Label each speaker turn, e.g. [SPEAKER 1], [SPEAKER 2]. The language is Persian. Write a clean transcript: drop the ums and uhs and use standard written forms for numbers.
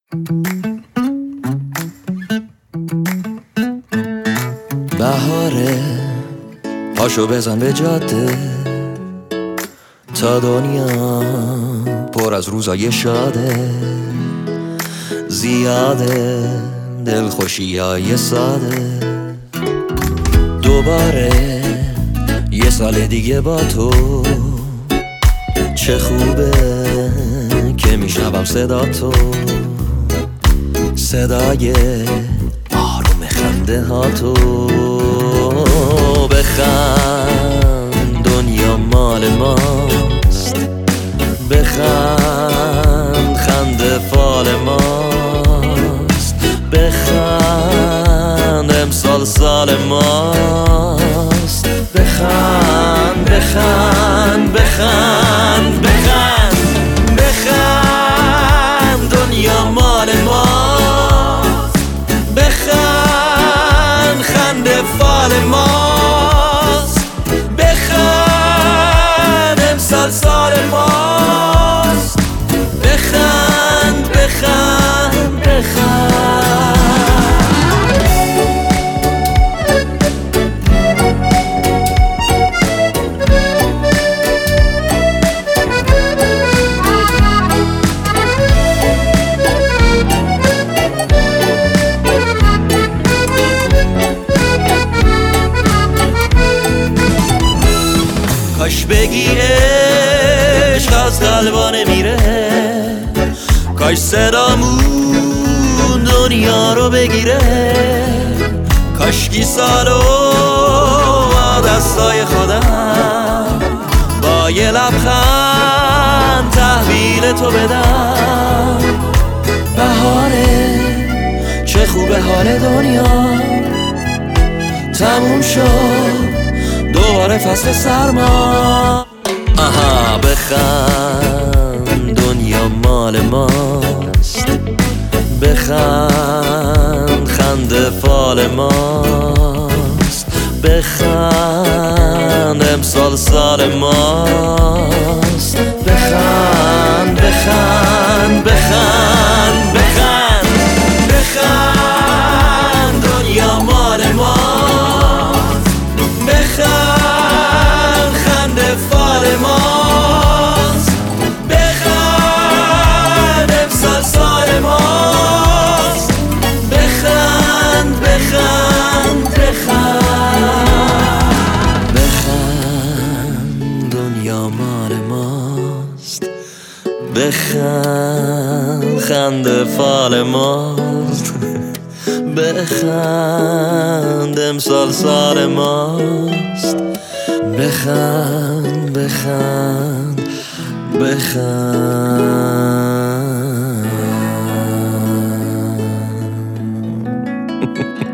[SPEAKER 1] بهاره پاشو بزن به جاده تا دنیا پر از روزای شاده، زیاده دلخوشیای ساده. دوباره یه سال دیگه با تو، چه خوبه که میشنوم صدا تو، صدای آروم خنده ها تو. بخند دنیا مال ماست، بخند خنده فال ماست، بخند امسال سال ماست. بخند بخند بخند بخند بخند دنیا مال ماست، بخند خنده فال ماست، بخند امسال سال ماست. بخند بخند بخند کاش بگی عشق از قلبا نمیره، کاش صدامون دنیا رو بگیره، کاشکی سالو با دستای خودم با یه لبخند تحویل تو بدم. بهاره چه خوبه حال دنیا، تموم شد دوباره فصل سرما. آها بخند دنیا مال ماست، بخند خنده فال ماست، بخند امسال سال ماست. بخند بخند بخند بخند بخند دنیا مال ماست، بخند خنده فال ماست، بخند امسال سال ماست. بخند بخند بخند بخند دنیا مال ماست، بخند خنده فال ماست، بخند امسال سال ماست. بخند بخند بخند